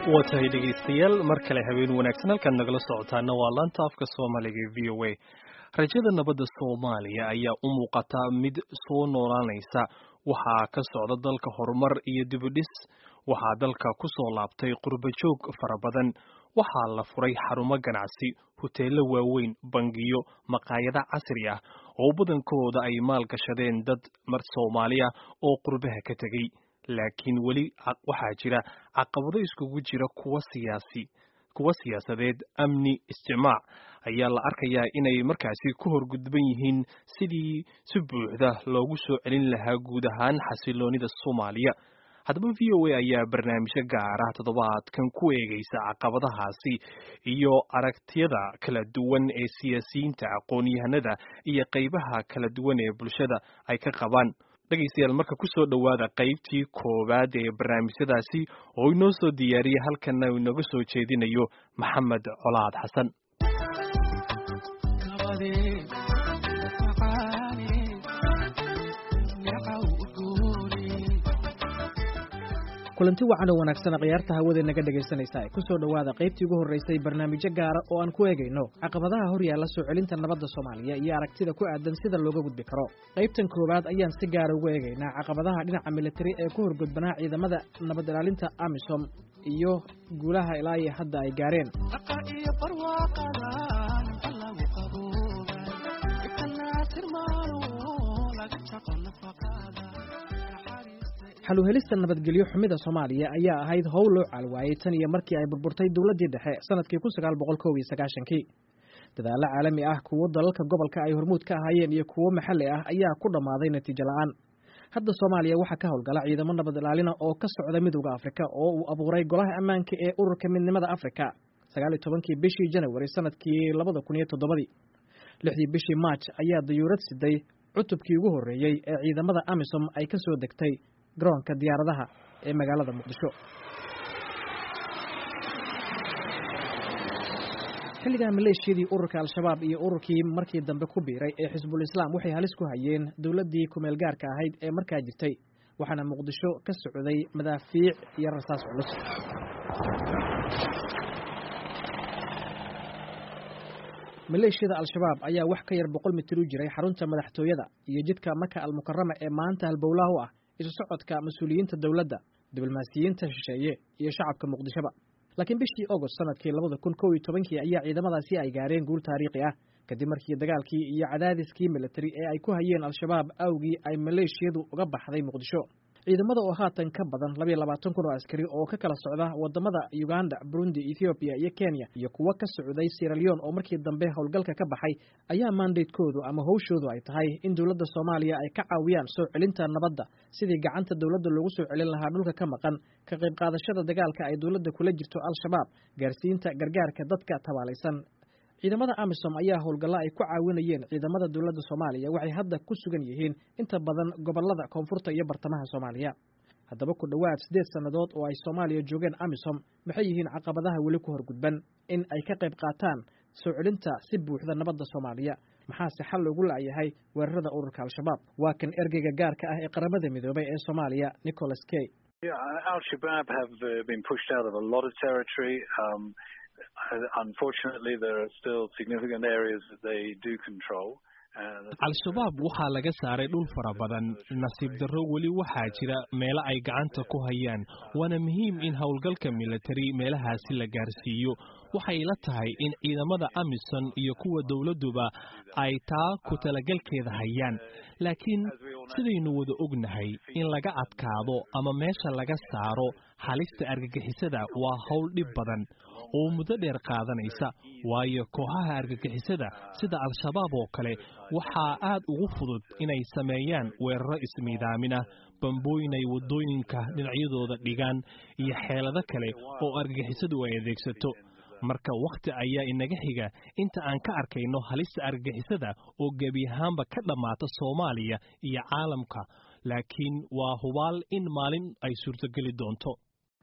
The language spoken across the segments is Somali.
waa tahay dhegaystayaal mar kale habeen wanaagsan halkaad nagala socotaana waa laanta afka soomaaliga ee v o a rajada nabadda soomaaliya ayaa u muuqata mid soo noolaanaysa waxaa ka socda dalka horumar iyo dibudhis waxaa dalka ku soo laabtay qurbajoog fara badan waxaa la furay xarumo ganacsi hoteelo waaweyn bangiyo maqaayado casri ah oo badankooda ay maalgashadeen dad mar Soomaaliya oo qurbaha ka tegay laakiin weli waxaa jira caqabado iskugu jira kuwa siyaasadeed amni isticmaac ayaa la arkayaa inay markaasi ku horgudban yihiin sidii si buuxda loogu soo celin lahaa guud ahaan xasiloonida Soomaaliya haddaba VOA ayaa barnaamijyo gaar ah toddobaadkan ku eegaysa caqabadahaasi iyo aragtiyada kala duwan ee siyaasiyiinta aqoon-yahanada iyo qaybaha kala duwan ee bulshada ay ka qabaan dhageystayaal marka ku soo dhawaada qaybtii koowaad ee barnaamijyadaasi oo inoo soo diyaariyay halkana inaga soo jeedinayo Maxamed Colaad Xasan kulanti wacan oo wanaagsan qiyaarta hawada naga dhageysanaysa ku soo dhawaada qaybtii ugu horeysay barnaamijyo gaar ah oo aan ku eegayno caqabadaha hor yaalla soo celinta nabadda Soomaaliya iyo aragtida ku aadan sida looga gudbi karo qaybtan koowaad ayaan si gaar ah ugu eegaynaa caqabadaha dhinaca military ee ku horgudbanaa ciidamada nabad ilaalinta AMISOM iyo guulaha ilaa iyo hadda ay gaareen xaluhelista nabadgelyo xumida Soomaaliya ayaa ahayd howl loo calwaayay tan iyo markii ay burburtay dawladii dhexe sanadkii 1991 dadaalo caalami ah kuwa dalalka gobolka ay hormuud ka ahaayeen iyo kuwa maxalli ah ayaa ku dhamaaday natiijo la'aan hadda Soomaaliya waxa ka howlgala ciidamo nabad ilaalin oo ka socda midowga Afrika oo uu abuuray golaha ammaanka ee ururka midnimada Afrika 19 bishii January sanadkii 2007 6 bishii March ayaa dayuurad siday cutubkii ugu horeeyay ee ciidamada AMISOM ay ka soo degtay garoonka diyaaradaha ee magaalada Muqdisho xilliga maleeshiyadii ururka al-shabaab iyo ururkii markii dambe ku biiray ee xisbul islaam waxay halis ku hayeen dawladii ku meel gaarka ahayd ee markaa jirtay waxaana Muqdisho ka socday madaafiic iyo rasaas culus maleeshiyada al-shabaab ayaa wax ka yar 100 mitir u jiray xarunta madaxtooyada iyo jidka Maka al-Mukarrama ee maanta halbowlaha u ah isu socodka mas'uuliyiinta dawladda diblomaasiyiinta shisheeye iyo shacabka Muqdishoba laakiin bishii August sanadkii 2011 ayaa ciidamadaasi ay gaareen guul taariikhi ah kadib markii dagaalkii iyo cadaadiskii military ee ay ku hayeen al-shabaab awgii ay maleeshiyadu uga baxday Muqdisho ciidamada oo haatan ka badan 22,000 oo askari oo ka kala socda wadamada Uganda, Burundi, Ethiopia iyo Kenya iyo kuwa ka socday Sierra Leone oo markii dambe howlgalka ka baxay ayaa mandate-koodu ama hawshoodu ay tahay in dawladda Soomaaliya ay ka caawiyaan soo celinta nabadda sidii gacanta dawladda loogu soo celin lahaa dhulka ka maqan ka qayb qaadashada dagaalka ay dawladda kula jirto al-shabaab gaarsiinta gargaarka dadka tabaalaysan ciidamada AMISOM ayaa howlgalla ay ku caawinayeen ciidamada dawladda Soomaaliya waxay hadda ku sugan yihiin inta badan gobolada koonfurta iyo bartamaha Soomaaliya haddaba ku dhawaad 8 sanadood oo ay Soomaaliya joogeen AMISOM maxay yihiin caqabadaha weli ku horgudban in ay ka qayb qaataan soo celinta si buuxda nabadda Soomaaliya maxaa xal loogu laayahay weerarada ururka al-shabaab waa kan ergeyga gaarka ah ee qaramada midoobay ee Soomaaliya Nicholas K. Al-Shabaab have been pushed out of a lot of territory. Unfortunately, there are still significant areas that they do control. al-shabaab waxaa laga saaray dhul fara badan nasiib darro weli waxaa jira meelo ay gacanta ku hayaan waana muhiim in howlgalka military meelahaasi la gaarsiiyo waxay la tahay in ciidamada AMISOM iyo kuwa dawladuba ay taa ku talagalkeeda hayaan laakiin sidaynu wada ognahay in laga adkaado ama meesha laga saaro halista argagixisada waa hawl dhib badan oo muddo dheer qaadanaysa waayo kooxaha argagixisada sida al-shabaab oo kale waxaa aad ugu fudud inay sameeyaan weeraro ismiidaamin ah bambooyin ay wadooyinka dhinacyadooda dhigaan iyo xeelado kale oo argagixisadu ay adeegsato marka waqti ayaa inaga xiga inta aan ka arkayno halista argagixisada oo gebi ahaanba ka dhamaata Soomaaliya iyo caalamka laakiin waa hubaal in maalin ay suurtageli doonto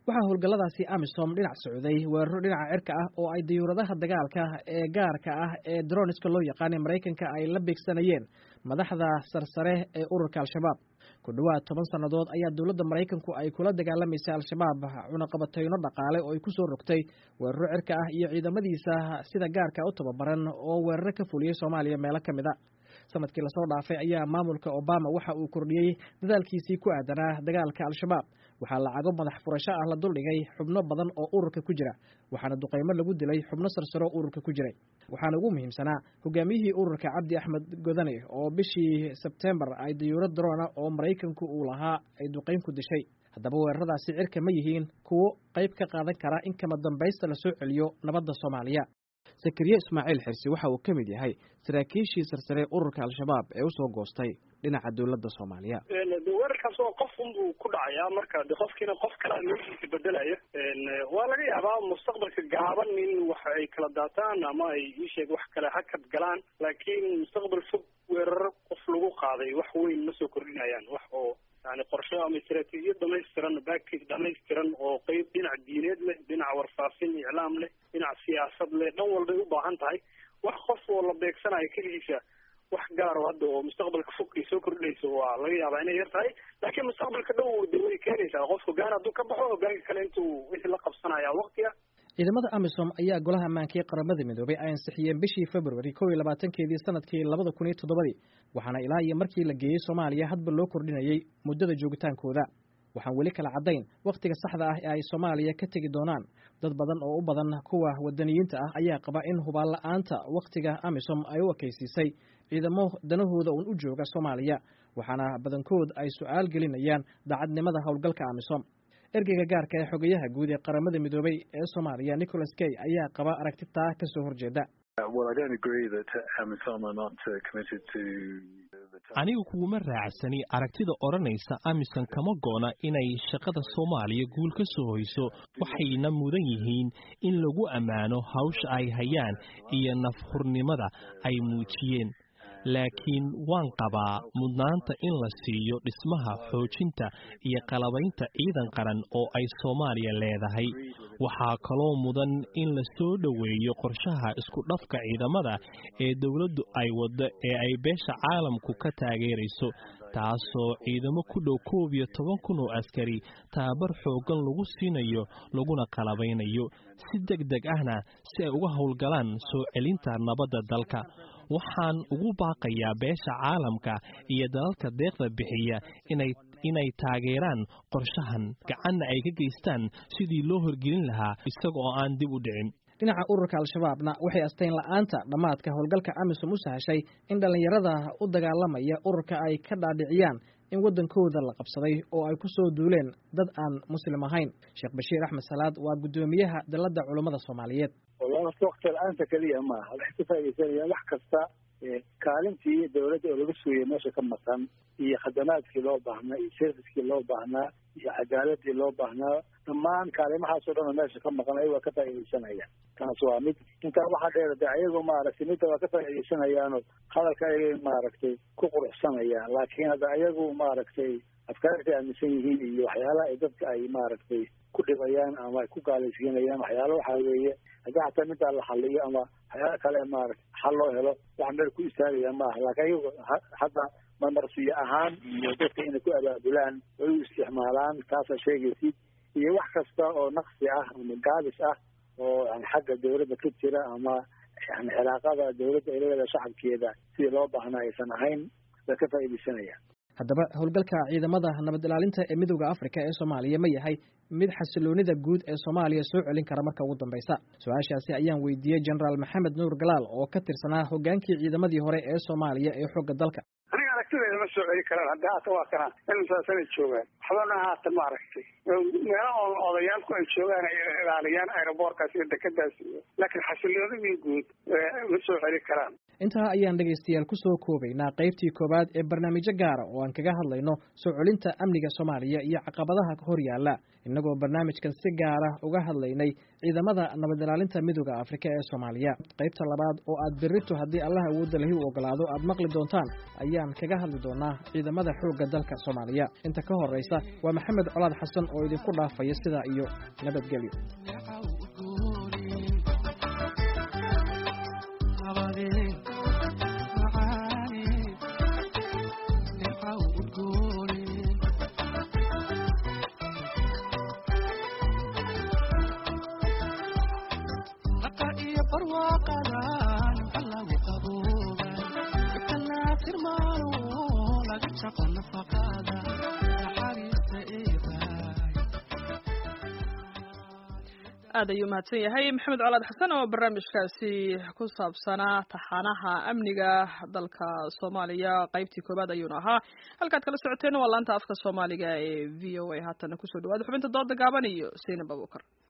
waxaa howlgalladaasi amisom dhinac socday weeraro dhinaca cirka ah oo ay diyuuradaha dagaalka ee gaarka ah ee droniska loo yaqaanay maraykanka ay la beegsanayeen madaxda sarsare ee ururka al-shabaab ku dhowaad 10 sannadood ayaa dowladda maraykanku ay kula dagaalamaysay al-shabaab cunaqabatayno dhaqaale oo ay ku soo rogtay weeraro cirka ah iyo ciidamadiisa sida gaarka u tababaran oo weeraro ka fuliyey soomaaliya meelo ka mid a sanadkii lasoo dhaafay ayaa maamulka obama waxa uu kordhiyey dadaalkiisii ku aadanaa dagaalka al-shabaab waxaa lacago madax furasho ah la duldhigay xubno badan oo ururka ku jira waxaana duqaymo lagu dilay xubno sarsaro ururka ku jiray waxaana ugu muhiimsanaa hogaamiyihii ururka cabdi axmed godane oo bishii sebtembar ay diyuurad drona oo maraykanku uu lahaa ay duqayn ku dishay haddaba weeraradaasi cirka ma yihiin kuwo qayb ka qaadan kara in kama dambaysta lasoo celiyo nabadda soomaaliya zakariya ismaaciil xirsi waxa uu ka mid yahay saraakiishii sarsare ururka al-shabaab ee usoo goostay dhinaca dowladda soomaaliya weerarkaas oo qof unbuu ku dhacayaa marka de qofkiina qof kale noloshiisa bedelaya waa laga yaabaa mustaqbalka gaaban in wax ay kala daataan ama ay iisheeg wax kale hakad galaan laakiin mustaqbal fog weeraro qof lagu qaaday wax weyn ma soo kordhinayaan wax oo yani qorshe ama istaraatiijiyad dhamaystiran backage dhamaystiran oo qeyb dhinac diineed leh dhinac warfaafin iclaam leh dhinac siyaasad leh dhan walbay u baahan tahay wax qof oo la beegsanayo keligiisa wax gaaro hadda oo mustaqbalka fog ay soo kordhinayso waa laga yaabaa inay yar tahay laakiin mustaqbalka dhow de way keenaysaa qof hogaan hadduu ka baxo hogaanka kale intuu wixii la qabsanaya waqtiga ciidamada amisom ayaa golaha ammaanka ee qaramada midoobay ay ansixiyeen bishii February 22 sanadkii 2007 waxaana ilaa iyo markii la geeyay Soomaaliya hadba loo kordhinayay muddada joogitaankooda waxaan weli kala cadayn waqtiga saxda ah ee ay Soomaaliya ka tagi doonaan dad badan oo u badan kuwa wadaniyiinta ah ayaa qaba in hubaan la'aanta waqtiga amisom ay u ekaysiisay ciidamo danahooda u jooga Soomaaliya waxaana badankood ay su'aal gelinayaan daacadnimada howlgalka amisom ergeyga gaarka ee xogayaha guud ee qaramada midoobay ee Soomaaliya Nicholas Kay ayaa qaba aragtida ka soo horjeeda anigu kuma raacsani aragtida oranaysa amisom kama goona inay shaqada Soomaaliya guul ka soo hoyso waxayna mudan yihiin in lagu amaano hawsha ay hayaan iyo nafhurnimada ay muujiyeen laakiin waan qabaa mudnaanta in la siiyo dhismaha xoojinta iyo qalabaynta ciidan qaran oo ay Soomaaliya leedahay waxaa kaloo mudan in la soo dhaweeyo qorshaha isku dhafka ciidamada ee dawladdu ay wado ee ay beesha caalamku ka taageerayso taasoo ciidamo ku dhow 11,000 oo askari tababar xoogan lagu siinayo laguna qalabaynayo si degdeg ahna si ay uga howlgalaan soo celinta nabadda dalka waxaan ugu baaqayaa beesha caalamka iyo dalalka deeqda bixiya inay taageeraan qorshahan gacanna ay ka geystaan sidii loo horgelin lahaa isaga oo aan dib u dhicin dhinaca ururka al-shabaabna waxay asteyn la'aanta dhamaadka howlgalka amisom u sahashay in dhalinyarada u dagaalamaya ururka ay ka dhaadhiciyaan in wadankooda la qabsaday oo ay ku soo duuleen dad aan muslim ahayn Sheekh Bashiir Axmed Salaad waa gudoomiyaha dalada culimada Soomaaliyeed walaal waqti la'aanta kaliya ma aha wax ka faa'iideysanaya wax kasta kaalintii dawladda oo laga sugayay meesha ka maqan iyo khadamaadkii loo baahnaa iyo servicekii loo baahnaa iyo cadaaladii loo baahnaa dhammaan kaalimahaas oo dhan meesha ka maqan ayaga ka faa'iideysanayaan taas waa mid intaa waxaa dheer de ayagu maaragtay midda waa ka faa'iideysanayaanoo hadalka ayagay maaragtay ku quruxsanayaan laakiin hadda ayagu maaragtay afkaartay aaminsan yihiin iyo waxyaalaha ay dadka ay maaragtay ku dhibayaan ama ay ku gaalaysiinayaan waxyaalo waxaa weeye haddii xataa middaa la xaliyo ama waxyaalo kale maaragtay xal loo helo wax meel ku istaagaya maaha laakiin ayagu hadda marmarsiyo ahaan iyo dadka inay ku abaabulaan way u isticmaalaan taasaa sheegaysid iyo wax kasta oo naqsi ah ama gaabis ah oo yani xagga dawladda ka jira ama yani cilaaqada dawladda ay leedahay shacabkeeda sidii loo baahnaa aysan ahayn way ka faa'iideysanayaan haddaba howlgalka ciidamada nabad ilaalinta ee midowda Afrika ee Soomaaliya ma yahay mid xasiloonida guud ee Soomaaliya soo celin kara marka ugu dambaysa su'aashaasi ayaan weydiiyay General Maxamed Nuur Galaal oo ka tirsanaa hogaankii ciidamadii hore ee Soomaaliya ee xogga dalka aniga aragtidayda ma soo celi karaan hadda hata waa kana intaasana joogaan waxbana haatan ma aragtay meelaha odayaalku ay joogaan ay ilaaliyaan aeroboorkaas iyo dekedaas laakiin xasiloonidii guud ma soo celi karaan intaa ayaan dhegaystayaal ku soo koobaynaa qaybtii koowaad ee barnaamijyo gaara oo aan kaga hadlayno soo celinta amniga Soomaaliya iyo caqabadaha hor yaalla inagoo barnaamijkan si gaara uga hadlaynay ciidamada nabad ilaalinta midowga Afrika ee Soomaaliya. qaybta labaad oo aad berrito haddii Allah awoodda leh u ogolaado aad maqli doontaan ayaan kaga hadli doonaa ciidamada xoogga dalka Soomaaliya. inta ka horeysa waa Maxamed Colaad Xasan oo idinku dhaafaya sida iyo nabadgelyo. aad ayuu mahadsan yahay maxamed colaad xasan oo barnaamijkaasi ku saabsanaa taxanaha amniga dalka Soomaaliya qaybtii koobaad ayuuna ahaa. halkaad kala socoteen waa laanta afka Soomaaliga ee VOA. haatan ku soo dhawaada xubinta dooda gaaban iyo Seenab Abuukar.